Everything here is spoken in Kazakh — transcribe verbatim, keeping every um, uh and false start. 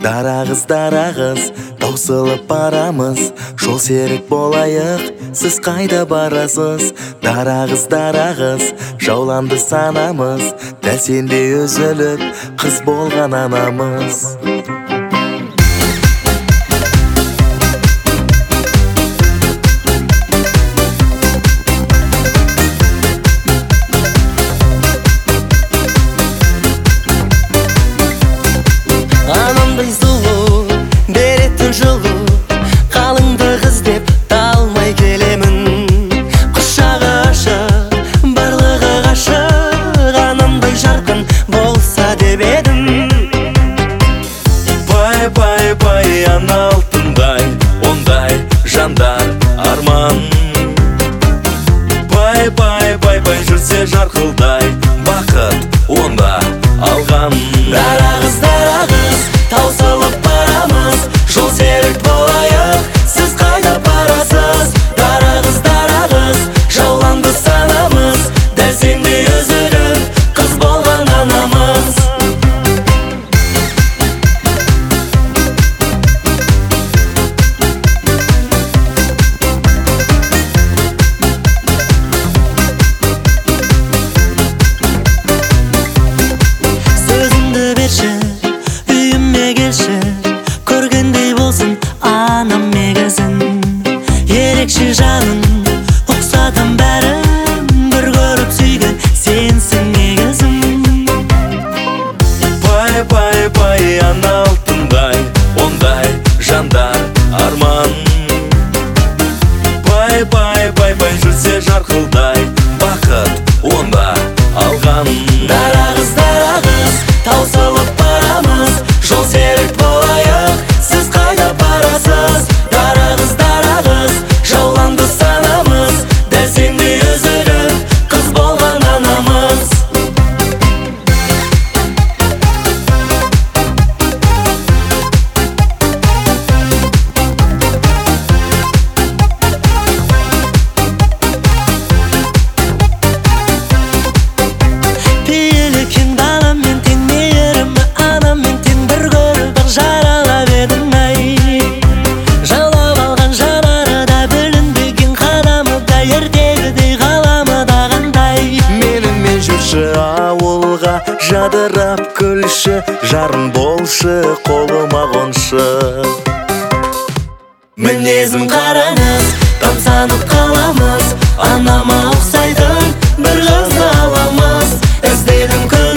Дарағыз, дарағыз, таусылып барамыз, жол серік болайық, сіз қайда барасыз? Дарағыз, дарағыз, жауланды санамыз, дәл сендей үзіліп, қыз болған анамыз. Анамдай сұлу, беретін жылу, қалыңды қыз деп талмай келемін. Құшағы ашық, барлығы ғашық, анамдай жарқын болса деп едім. Пай, пай, пай, ана алтындай, ондай жандар арман. Пай, пай, пай, пай, жүрсе жарқылдай, бақыт онда алған. Дарағыз, дарағыз, таусылып барамыз, жол серік болайық, сіз қайда барасыз? Дарағыз, дарағыз, жауланды санамыз, дәл сендей үзіліп, қыз болған анамыз. Сөзіңді берші, үйіме келші, көргендей болсын анам мегізін. Ерекше жанын ұқсатам бәрін, бір көріп сүйген сенсің негізім. Пай, пай, пай, ана алтындай, ондай жандар арман. Пай, пай, пай, пай, жүрсе жарқылдай, бақыт онда алған. Дарағыз, дарағыз, таусылып барамыз, жол серік болайық, сіз қайда барасыз? Дарағыз, дарағыз, жауланды санамыз, дәл сендей үзіліп, қыз болған анамыз. Пейілі кең даламмен тең мейірімі анаммен тең, бір көріп ақ жаралап едім ай. Жаулап алған жанары да білінбеген қадамы да ертегідей ғаламы да қандай. Менімен жүрші ауылға, жадырап күлші, жарым болшы, қолыма қоншы. Мінезім қараңыз, тамсанып қаламыз, анама ұқсайтын бір қызды аламыз. Іздедім күн